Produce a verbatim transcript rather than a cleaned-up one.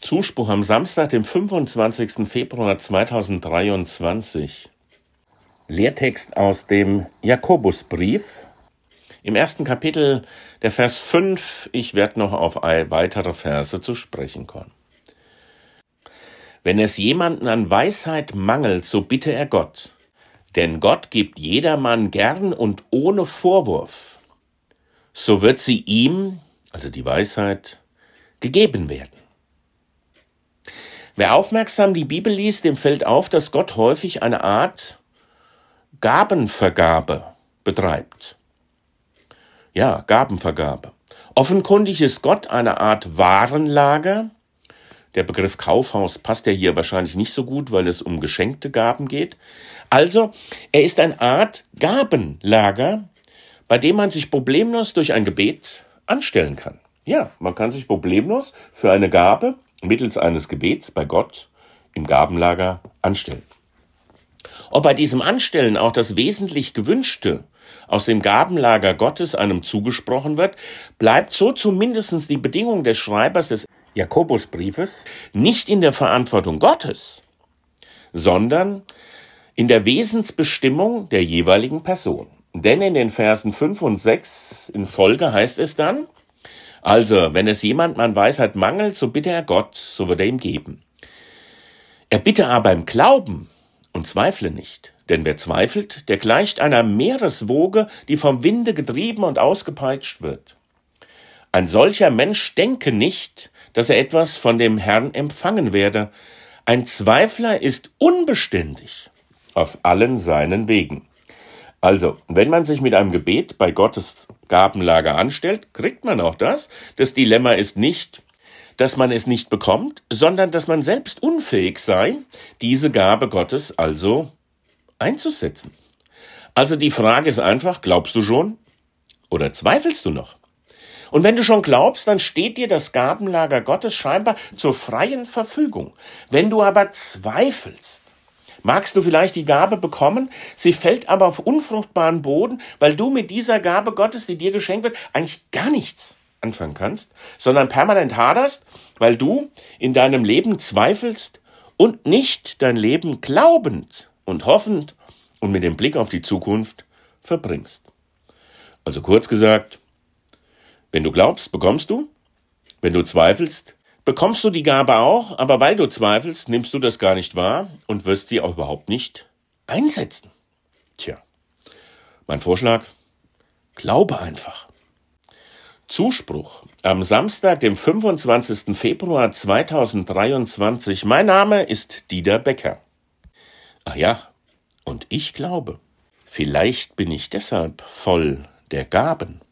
Zuspruch am Samstag, dem fünfundzwanzigsten Februar zweitausenddreiundzwanzig. Lehrtext aus dem Jakobusbrief. Im ersten Kapitel, der Vers fünf, ich werde noch auf weitere Verse zu sprechen kommen. Wenn es jemanden an Weisheit mangelt, so bitte er Gott. Denn Gott gibt jedermann gern und ohne Vorwurf. So wird sie ihm, also die Weisheit, gegeben werden. Wer aufmerksam die Bibel liest, dem fällt auf, dass Gott häufig eine Art Gabenvergabe betreibt. Ja, Gabenvergabe. Offenkundig ist Gott eine Art Warenlager. Der Begriff Kaufhaus passt ja hier wahrscheinlich nicht so gut, weil es um geschenkte Gaben geht. Also, er ist eine Art Gabenlager, bei dem man sich problemlos durch ein Gebet anstellen kann. Ja, man kann sich problemlos für eine Gabe mittels eines Gebets bei Gott im Gabenlager anstellen. Ob bei diesem Anstellen auch das wesentlich Gewünschte aus dem Gabenlager Gottes einem zugesprochen wird, bleibt so zumindest die Bedingung des Schreibers des Jakobusbriefes nicht in der Verantwortung Gottes, sondern in der Wesensbestimmung der jeweiligen Person. Denn in den Versen fünf und sechs in Folge heißt es dann, also, wenn es jemand an Weisheit mangelt, so bitte er Gott, so wird er ihm geben. Er bitte aber im Glauben und zweifle nicht. Denn wer zweifelt, der gleicht einer Meereswoge, die vom Winde getrieben und ausgepeitscht wird. Ein solcher Mensch denke nicht, dass er etwas von dem Herrn empfangen werde. Ein Zweifler ist unbeständig auf allen seinen Wegen. Also, wenn man sich mit einem Gebet bei Gottes Gabenlager anstellt, kriegt man auch das. Das Dilemma ist nicht, dass man es nicht bekommt, sondern dass man selbst unfähig sei, diese Gabe Gottes also einzusetzen. Also die Frage ist einfach, glaubst du schon oder zweifelst du noch? Und wenn du schon glaubst, dann steht dir das Gabenlager Gottes scheinbar zur freien Verfügung. Wenn du aber zweifelst, magst du vielleicht die Gabe bekommen, sie fällt aber auf unfruchtbaren Boden, weil du mit dieser Gabe Gottes, die dir geschenkt wird, eigentlich gar nichts anfangen kannst, sondern permanent haderst, weil du in deinem Leben zweifelst und nicht dein Leben glaubend und hoffend und mit dem Blick auf die Zukunft verbringst. Also kurz gesagt, wenn du glaubst, bekommst du. Wenn du zweifelst, bekommst du die Gabe auch, aber weil du zweifelst, nimmst du das gar nicht wahr und wirst sie auch überhaupt nicht einsetzen. Tja, mein Vorschlag, glaube einfach. Zuspruch am Samstag, dem fünfundzwanzigsten Februar zweitausenddreiundzwanzig. Mein Name ist Dieter Becker. Ach ja, und ich glaube, vielleicht bin ich deshalb voll der Gaben.